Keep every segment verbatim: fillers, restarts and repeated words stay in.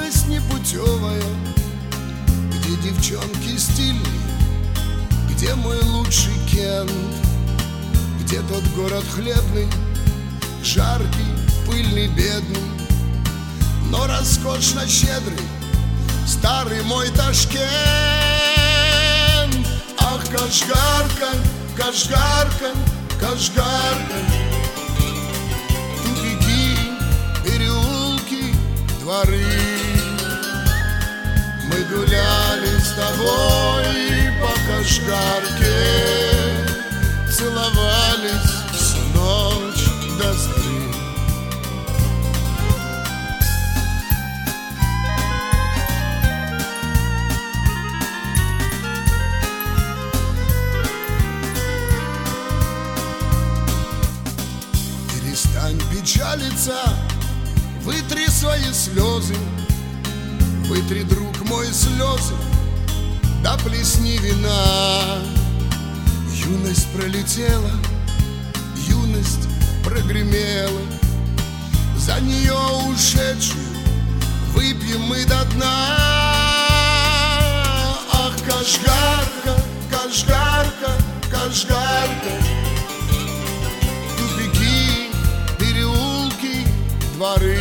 Юность непутевая, где девчонки стильные, где мой лучший Кент, где тот город хлебный, жаркий, пыльный, бедный, но роскошно щедрый, старый мой Ташкент. Ах, Кашгарка, Кашгарка, Кашгарка, тупики, переулки, дворы. Мы гуляли с тобой по Кашгарке, целовались всю ночь до зари. Перестань печалиться, вытри свои слезы, вытри, друг мой, слезы, да плесни вина. Юность пролетела, юность прогремела, за нее ушедшую выпьем мы до дна. Ах, Кашгарка, Кашгарка, Кашгарка, тупики, переулки, дворы.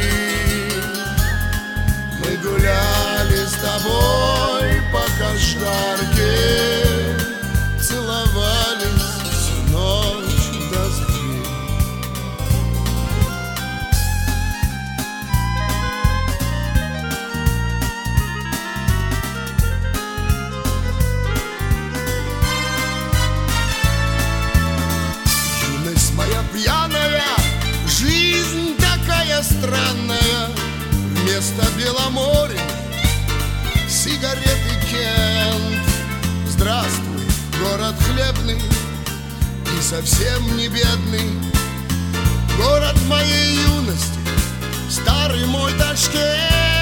Мы гуляли с тобой по Кашгарке, целовались всю ночь до зари. Юность моя пьяная, жизнь такая странная, вместо Беломорья сигареты Кент. Здравствуй, город хлебный и совсем не бедный, город моей юности, старый мой Ташкент.